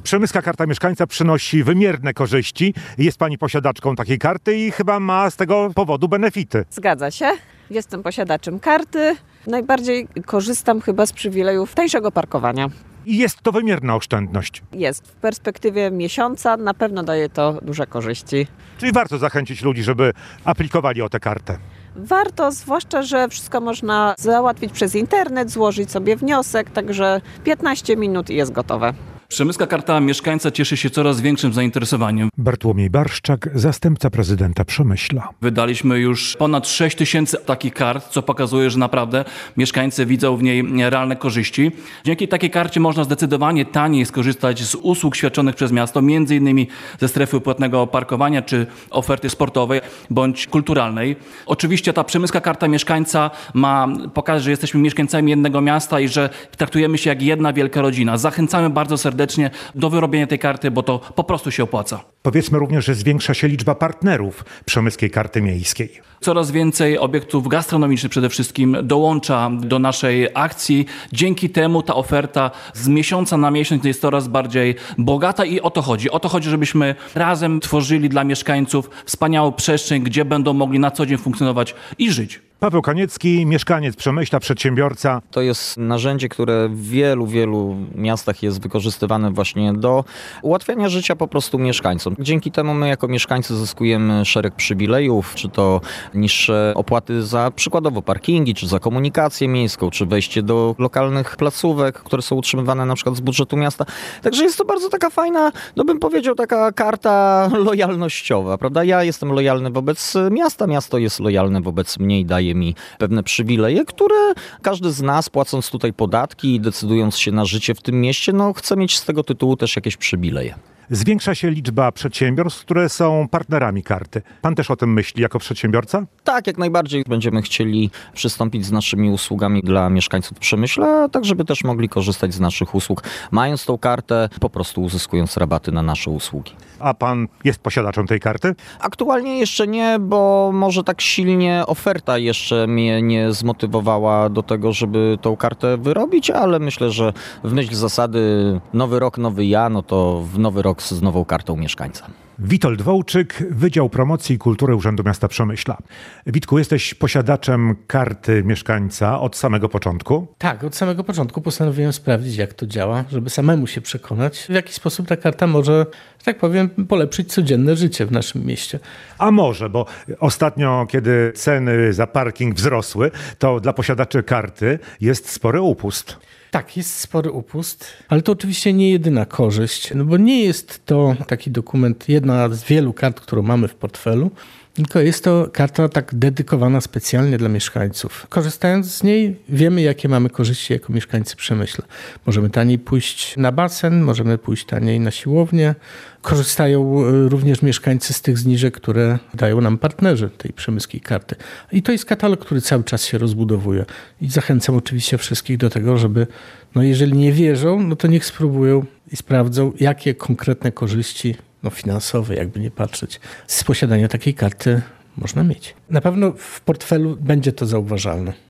Przemyska Karta Mieszkańca przynosi wymierne korzyści. Jest pani posiadaczką takiej karty i chyba ma z tego powodu benefity. Zgadza się. Jestem posiadaczem karty. Najbardziej korzystam chyba z przywilejów tańszego parkowania. I jest to wymierna oszczędność. Jest. W perspektywie miesiąca na pewno daje to duże korzyści. Czyli warto zachęcić ludzi, żeby aplikowali o tę kartę. Warto, zwłaszcza, że wszystko można załatwić przez internet, złożyć sobie wniosek, także 15 minut i jest gotowe. Przemyska Karta Mieszkańca cieszy się coraz większym zainteresowaniem. Bartłomiej Barszczak, zastępca prezydenta Przemyśla. Wydaliśmy już ponad 6 tysięcy takich kart, co pokazuje, że naprawdę mieszkańcy widzą w niej realne korzyści. Dzięki takiej karcie można zdecydowanie taniej skorzystać z usług świadczonych przez miasto, m.in. ze strefy płatnego parkowania czy oferty sportowej bądź kulturalnej. Oczywiście ta Przemyska Karta Mieszkańca ma pokazać, że jesteśmy mieszkańcami jednego miasta i że traktujemy się jak jedna wielka rodzina. Zachęcamy bardzo serdecznie do wyrobienia tej karty, bo to po prostu się opłaca. Powiedzmy również, że zwiększa się liczba partnerów Przemyskiej Karty Miejskiej. Coraz więcej obiektów gastronomicznych przede wszystkim dołącza do naszej akcji. Dzięki temu ta oferta z miesiąca na miesiąc jest coraz bardziej bogata i o to chodzi. O to chodzi, żebyśmy razem tworzyli dla mieszkańców wspaniałą przestrzeń, gdzie będą mogli na co dzień funkcjonować i żyć. Paweł Kaniecki, mieszkaniec Przemyśla, przedsiębiorca. To jest narzędzie, które w wielu miastach jest wykorzystywane właśnie do ułatwiania życia po prostu mieszkańcom. Dzięki temu my jako mieszkańcy zyskujemy szereg przywilejów, czy to niższe opłaty za przykładowo parkingi, czy za komunikację miejską, czy wejście do lokalnych placówek, które są utrzymywane na przykład z budżetu miasta. Także jest to bardzo taka fajna, no bym powiedział, taka karta lojalnościowa, prawda? Ja jestem lojalny wobec miasta, miasto jest lojalne wobec mnie i daje mi pewne przywileje, które każdy z nas, płacąc tutaj podatki i decydując się na życie w tym mieście, no chce mieć z tego tytułu też jakieś przywileje. Zwiększa się liczba przedsiębiorstw, które są partnerami karty. Pan też o tym myśli jako przedsiębiorca? Tak, jak najbardziej będziemy chcieli przystąpić z naszymi usługami dla mieszkańców Przemyśla, tak żeby też mogli korzystać z naszych usług, mając tą kartę, po prostu uzyskując rabaty na nasze usługi. A pan jest posiadaczem tej karty? Aktualnie jeszcze nie, bo może tak silnie oferta jeszcze mnie nie zmotywowała do tego, żeby tą kartę wyrobić, ale myślę, że w myśl zasady nowy rok, nowy ja, no to w nowy rok z nową kartą mieszkańca. Witold Wołczyk, Wydział Promocji i Kultury Urzędu Miasta Przemyśla. Witku, jesteś posiadaczem karty mieszkańca od samego początku? Tak, od samego początku postanowiłem sprawdzić, jak to działa, żeby samemu się przekonać, w jaki sposób ta karta może, że tak powiem, polepszyć codzienne życie w naszym mieście. A może, bo ostatnio, kiedy ceny za parking wzrosły, to dla posiadaczy karty jest spory upust. Tak, jest spory upust, ale to oczywiście nie jedyna korzyść, no bo nie jest to taki dokument, jedna z wielu kart, którą mamy w portfelu, tylko jest to karta tak dedykowana specjalnie dla mieszkańców. Korzystając z niej wiemy, jakie mamy korzyści jako mieszkańcy Przemyśla. Możemy taniej pójść na basen, możemy pójść taniej na siłownię. Korzystają również mieszkańcy z tych zniżek, które dają nam partnerzy tej przemyskiej karty. I to jest katalog, który cały czas się rozbudowuje. I zachęcam oczywiście wszystkich do tego, żeby, no jeżeli nie wierzą, no to niech spróbują i sprawdzą, jakie konkretne korzyści finansowe, jakby nie patrzeć, z posiadania takiej karty można mieć. Na pewno w portfelu będzie to zauważalne.